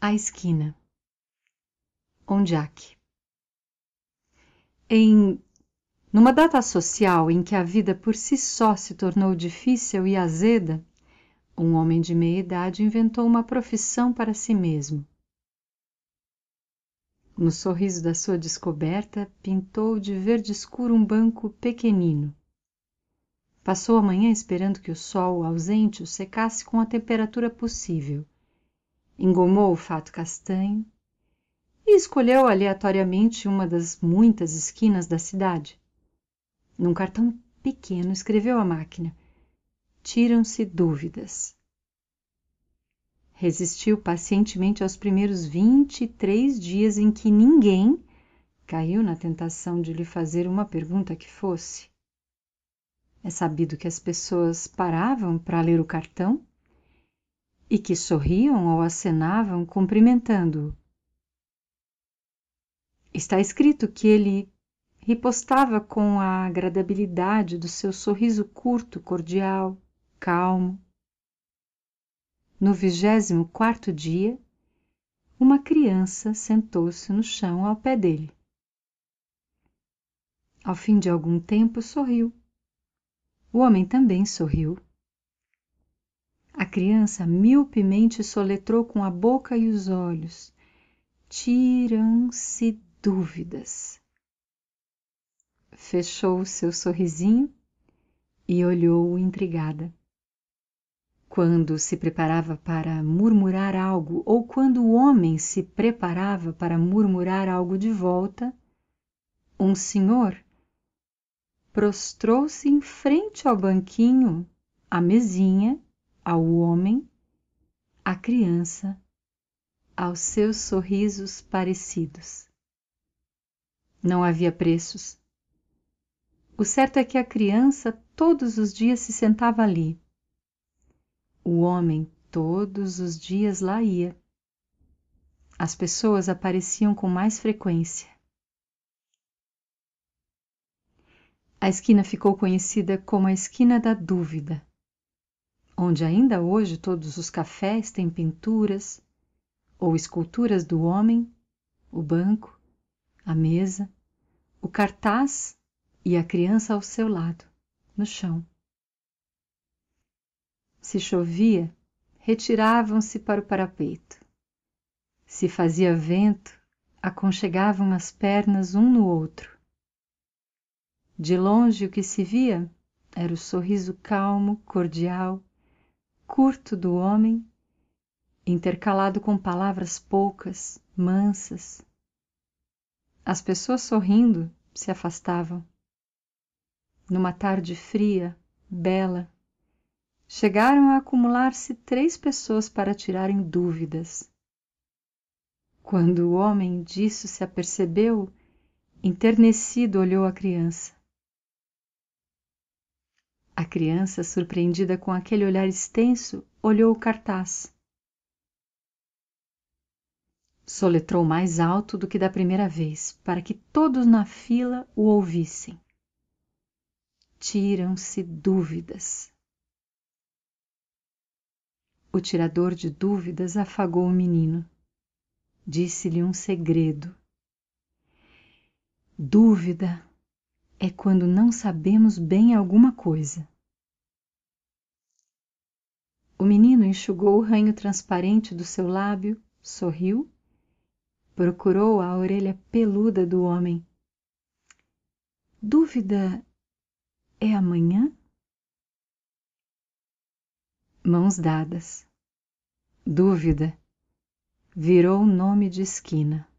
A esquina. Onde há que? Numa data social em que a vida por si só se tornou difícil e azeda, um homem de meia idade inventou uma profissão para si mesmo. No sorriso da sua descoberta, pintou de verde escuro um banco pequenino. Passou a manhã esperando que o sol ausente o secasse com a temperatura possível. Engomou o fato castanho e escolheu aleatoriamente uma das muitas esquinas da cidade. Num cartão pequeno escreveu à máquina: tiram-se dúvidas. Resistiu pacientemente aos primeiros 23 dias em que ninguém caiu na tentação de lhe fazer uma pergunta que fosse. É sabido que as pessoas paravam para ler o cartão e que sorriam ou acenavam cumprimentando-o. Está escrito que ele ripostava com a agradabilidade do seu sorriso curto, cordial, calmo. No 24º dia, uma criança sentou-se no chão ao pé dele. Ao fim de algum tempo, sorriu. O homem também sorriu. A criança miopemente soletrou com a boca e os olhos: tiram-se dúvidas. Fechou o seu sorrisinho e olhou-o intrigada. Quando se preparava para murmurar algo, ou quando o homem se preparava para murmurar algo de volta, um senhor prostrou-se em frente ao banquinho, à mesinha, ao homem, à criança, aos seus sorrisos parecidos. Não havia preços. O certo é que a criança todos os dias se sentava ali. O homem todos os dias lá ia. As pessoas apareciam com mais frequência. A esquina ficou conhecida como a esquina da dúvida, onde ainda hoje todos os cafés têm pinturas ou esculturas do homem, o banco, a mesa, o cartaz e a criança ao seu lado, no chão. Se chovia, retiravam-se para o parapeito. Se fazia vento, aconchegavam as pernas um no outro. De longe o que se via era o sorriso calmo, cordial, curto do homem, intercalado com palavras poucas, mansas. As pessoas sorrindo se afastavam. Numa tarde fria, bela, chegaram a acumular-se 3 pessoas para tirarem dúvidas. Quando o homem disso se apercebeu, enternecido olhou a criança. A criança, surpreendida com aquele olhar extenso, olhou o cartaz. Soletrou mais alto do que da primeira vez, para que todos na fila o ouvissem. Tiram-se dúvidas. O tirador de dúvidas afagou o menino. Disse-lhe um segredo. Dúvida é quando não sabemos bem alguma coisa. O menino enxugou o ranho transparente do seu lábio, sorriu, procurou a orelha peluda do homem. Dúvida é amanhã? Mãos dadas. Dúvida virou nome de esquina.